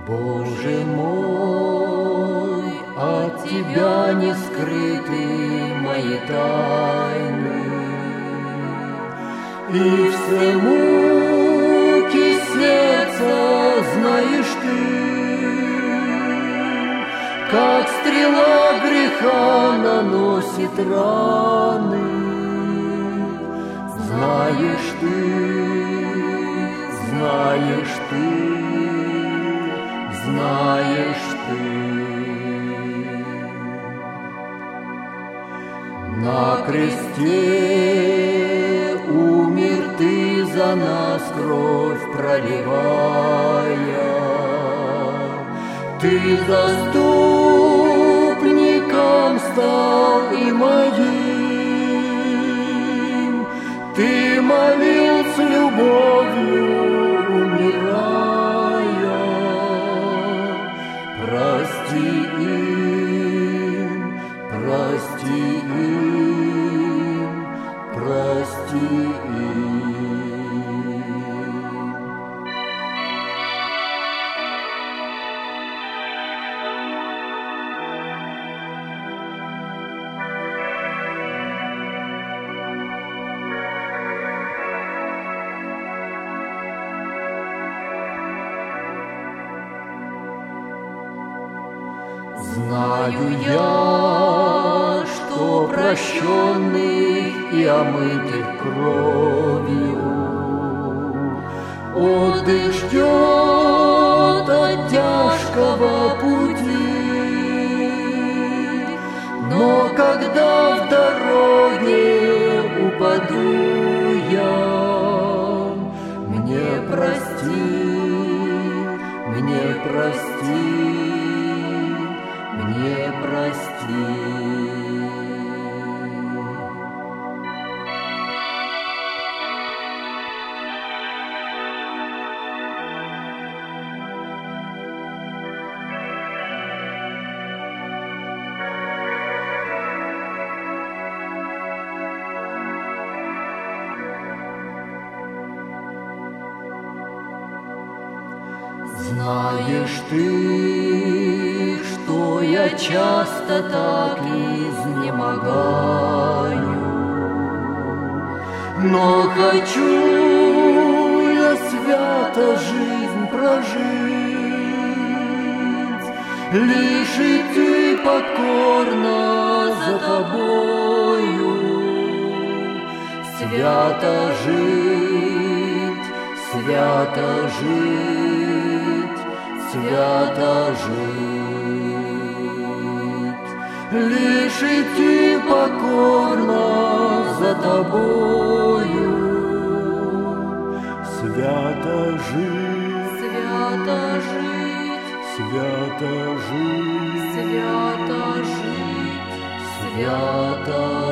Боже мой, от Тебя не скрыты мои тайны, и все муки сердца знаешь Ты, как стрела греха наносит раны. Знаешь Ты, знаешь Ты, знаешь Ты. На кресте умер Ты за нас, кровь проливая. Ты заступником стал и моим. Ты молил с любовью, умирая. Прости им, прости им, прости им. Знаю я, что прощенных и омытых кровью отдых ждет от тяжкого пути. Но когда в дороге упаду я, мне прости, мне прости, мне прости. Знаешь Ты, что я часто так изнемогаю, но хочу я свято жизнь прожить, лишь идти покорно за Тобою, свято жить, свято жить, свято жить, лишь идти покорно за Тобою, свято жить, свято жить, свято жить, свято жить, свято